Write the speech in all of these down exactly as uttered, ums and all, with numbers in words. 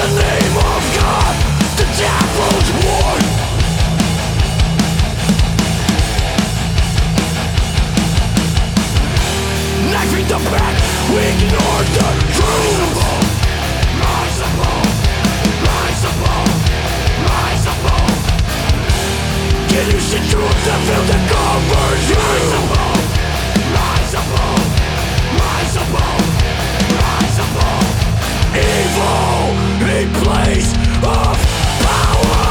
the name of God, the devil's won. Knifing the back, we ignore the truth. Rise above, rise above, rise above. Can you see truth that feel that covers you? Rise above, rise above, rise above, rise above. Evil in place of power.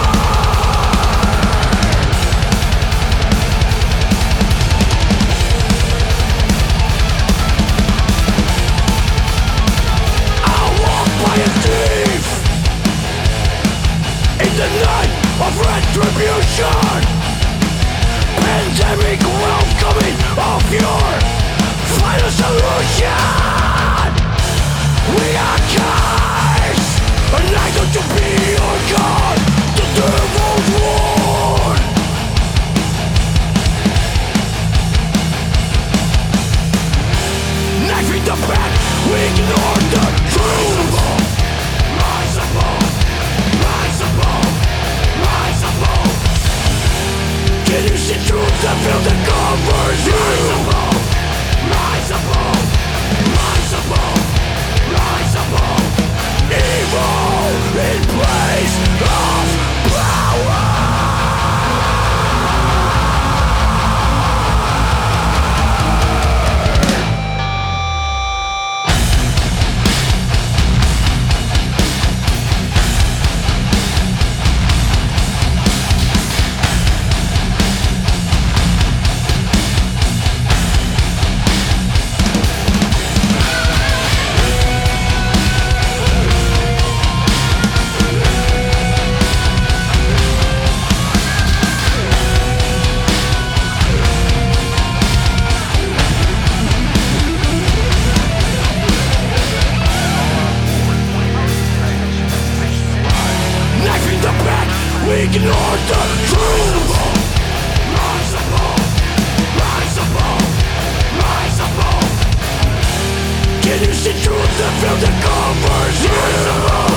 I'll walk by a thief in the night of retribution. Pandemic welcoming of your final solution. We are guys, and I got to be your God, the devil's won. Knifing the back, we ignore the truth. Rise above, rise above, rise above. Can you see truth that feel that covers you? Rise above, rise above, rise above, rise above. Evil in place of power. Ignore the truth. Rise above, rise above, rise above. Can you see truth that feel that covers you? Rise above.